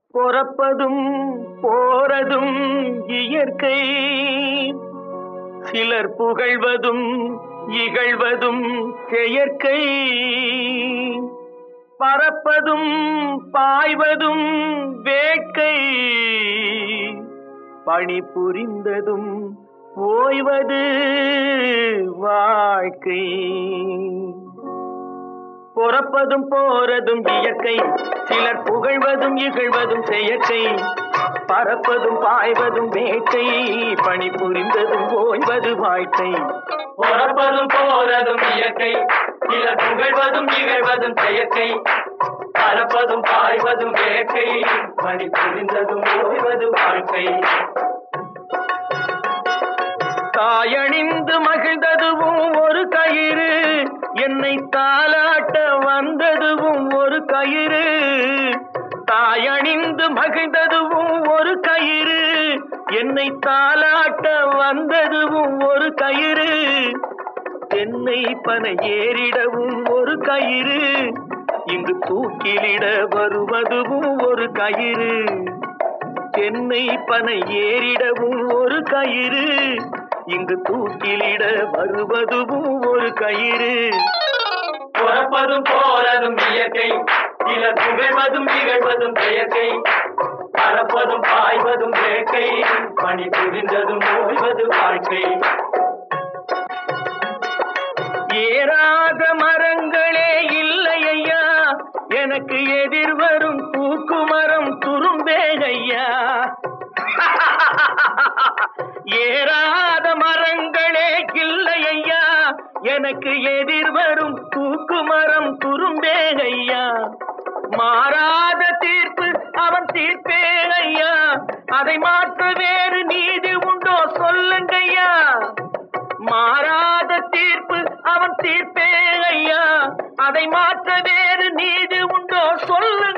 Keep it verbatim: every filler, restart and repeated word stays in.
பொறப்பதும் போறதும் இயற்கை, சிலர் புகழ்வதும் இகழ்வதும் செயற்கை. பறப்பதும் பாய்வதும் வேட்கை, பணி புரிந்ததும் ஓய்வது வாழ்க்கை. பொறப்பதும் போறதும் இயற்கை, சிலர் புகழ்வதும் இகழ்வதும் செயற்கை. பறப்பதும் பாய்வதும் வேட்கை, பணி புரிந்ததும் ஓய்வது வாழ்க்கை. பொறப்பதும் போறதும் இயற்கை, சிலர் புகழ்வதும் இகழ்வதும் செயற்கை. பறப்பதும் பாய்வதும் வேட்கை, பணி புரிந்ததும் ஓய்வது வாழ்க்கை. தாயணிந்து மகிழ்ந்ததுவும் ஒரு கயிறு, என்னை தாலாட்ட வந்ததுவும் ஒரு கயிறு. தாயணிந்து மகிழ்ந்ததுவும் ஒரு கயிறு, என்னை தாலாட்ட வந்ததுவும் ஒரு கயிறு. என்னை பனை ஏறிடவும் ஒரு கயிறு, இங்கு தூக்கிலிட வருவதுவும் ஒரு கயிறு. என்னை பனை ஏறிடவும் ஒரு கயிறு, இங்கு தூக்கிலிட வருவதுவும் ஒரு கயிறு. பொறப்பதும் போறதும் இயற்கை, சிலர் புகழ்வதும் இகழ்வதும் செயற்கை. பறப்பதும் பாய்வதும் வேட்கை, பணி புரிந்ததும் ஓய்வது வாழ்க்கை. ஏறாத மரங்களே இல்லை ஐயா, எனக்கு எதிர்வரும் தூக்குமரம் துரும்பேகையா. ஏறாத மரங்களே இல்லை ஐயா, எனக்கு எதிர்வரும் தூக்குமரம் துரும்பேகையா. மாறாத தீர்ப்பு அவன் தீர்ப்பே ஐயா, அதை மாற்ற வேறு நீதி உண்டோ சொல்லுங்கய்யா. மாறாத தீர்ப்பு அவன் தீர்ப்பே ஐயா, அதை மாற்ற வேறு நீதி உண்டோ சொல்லு